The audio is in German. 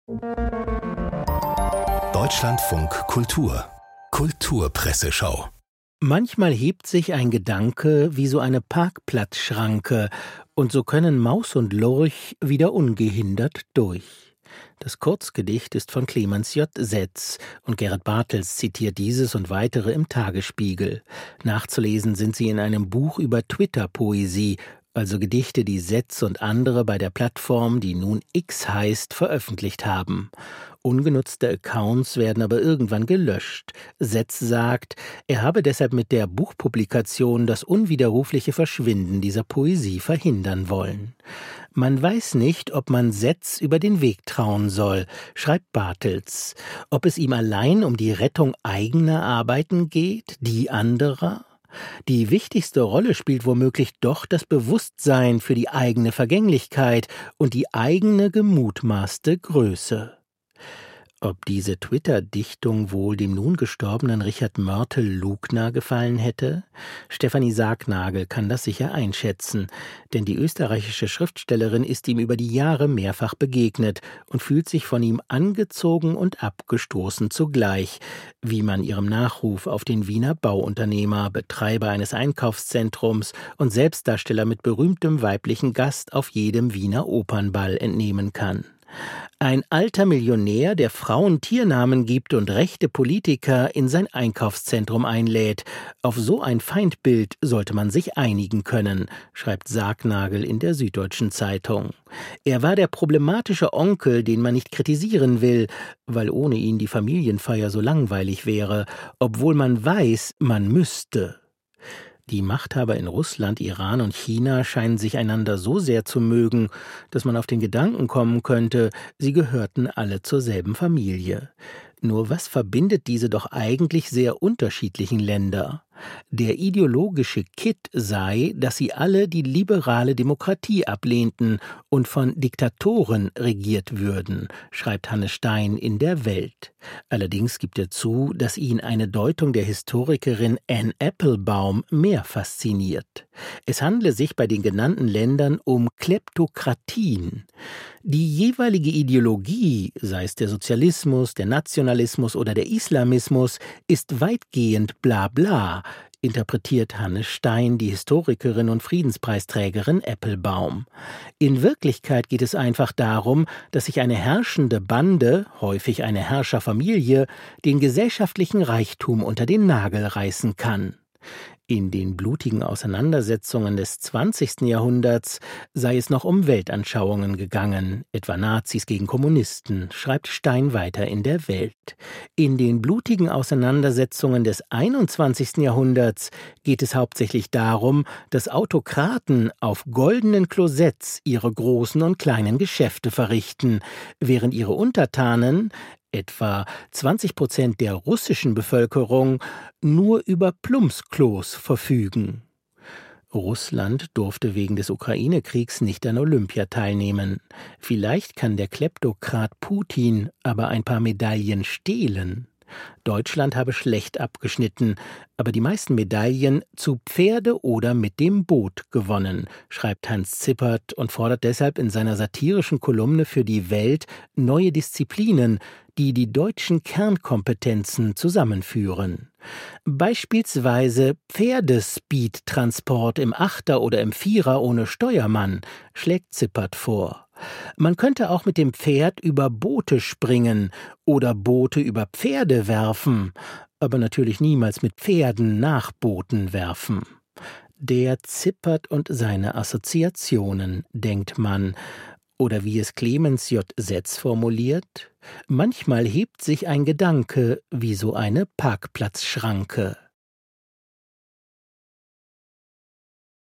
Deutschlandfunk Kultur Kulturpresseschau. Manchmal hebt sich ein Gedanke wie so eine Parkplatzschranke, und so können Maus und Lurch wieder ungehindert durch. Das Kurzgedicht ist von Clemens J. Setz und Gerrit Bartels zitiert dieses und weitere im Tagesspiegel. Nachzulesen sind sie in einem Buch über Twitter-Poesie, also Gedichte, die Setz und andere bei der Plattform, die nun X heißt, veröffentlicht haben. Ungenutzte Accounts werden aber irgendwann gelöscht. Setz sagt, er habe deshalb mit der Buchpublikation das unwiderrufliche Verschwinden dieser Poesie verhindern wollen. Man weiß nicht, ob man Setz über den Weg trauen soll, schreibt Bartels. Ob es ihm allein um die Rettung eigener Arbeiten geht, die anderer? Die wichtigste Rolle spielt womöglich doch das Bewusstsein für die eigene Vergänglichkeit und die eigene gemutmaßte Größe. Ob diese Twitter-Dichtung wohl dem nun gestorbenen Richard Mörtel-Lugner gefallen hätte? Stefanie Sargnagel kann das sicher einschätzen, denn die österreichische Schriftstellerin ist ihm über die Jahre mehrfach begegnet und fühlt sich von ihm angezogen und abgestoßen zugleich, wie man ihrem Nachruf auf den Wiener Bauunternehmer, Betreiber eines Einkaufszentrums und Selbstdarsteller mit berühmtem weiblichen Gast auf jedem Wiener Opernball entnehmen kann. Ein alter Millionär, der Frauen Tiernamen gibt und rechte Politiker in sein Einkaufszentrum einlädt. Auf so ein Feindbild sollte man sich einigen können, schreibt Sargnagel in der Süddeutschen Zeitung. Er war der problematische Onkel, den man nicht kritisieren will, weil ohne ihn die Familienfeier so langweilig wäre, obwohl man weiß, man müsste. Die Machthaber in Russland, Iran und China scheinen sich einander so sehr zu mögen, dass man auf den Gedanken kommen könnte, sie gehörten alle zur selben Familie. Nur was verbindet diese doch eigentlich sehr unterschiedlichen Länder? Der ideologische Kitt sei, dass sie alle die liberale Demokratie ablehnten und von Diktatoren regiert würden, schreibt Hannes Stein in der Welt. Allerdings gibt er zu, dass ihn eine Deutung der Historikerin Anne Applebaum mehr fasziniert. Es handle sich bei den genannten Ländern um Kleptokratien. Die jeweilige Ideologie, sei es der Sozialismus, der Nationalismus oder der Islamismus, ist weitgehend bla bla, interpretiert Hannes Stein, die Historikerin und Friedenspreisträgerin Applebaum. In Wirklichkeit geht es einfach darum, dass sich eine herrschende Bande, häufig eine Herrscherfamilie, den gesellschaftlichen Reichtum unter den Nagel reißen kann. In den blutigen Auseinandersetzungen des 20. Jahrhunderts sei es noch um Weltanschauungen gegangen, etwa Nazis gegen Kommunisten, schreibt Stein weiter in der Welt. In den blutigen Auseinandersetzungen des 21. Jahrhunderts geht es hauptsächlich darum, dass Autokraten auf goldenen Klosetts ihre großen und kleinen Geschäfte verrichten, während ihre Untertanen, etwa 20% der russischen Bevölkerung, nur über Plumpsklos verfügen. Russland durfte wegen des Ukraine-Kriegs nicht an Olympia teilnehmen. Vielleicht kann der Kleptokrat Putin aber ein paar Medaillen stehlen. Deutschland habe schlecht abgeschnitten, aber die meisten Medaillen zu Pferde oder mit dem Boot gewonnen, schreibt Hans Zippert und fordert deshalb in seiner satirischen Kolumne für die Welt neue Disziplinen, die die deutschen Kernkompetenzen zusammenführen. Beispielsweise Pferdespeed-Transport im Achter oder im Vierer ohne Steuermann, schlägt Zippert vor. Man könnte auch mit dem Pferd über Boote springen oder Boote über Pferde werfen, aber natürlich niemals mit Pferden nach Booten werfen. Der Zippert und seine Assoziationen, denkt man. Oder wie es Clemens J. Setz formuliert: Manchmal hebt sich ein Gedanke wie so eine Parkplatzschranke.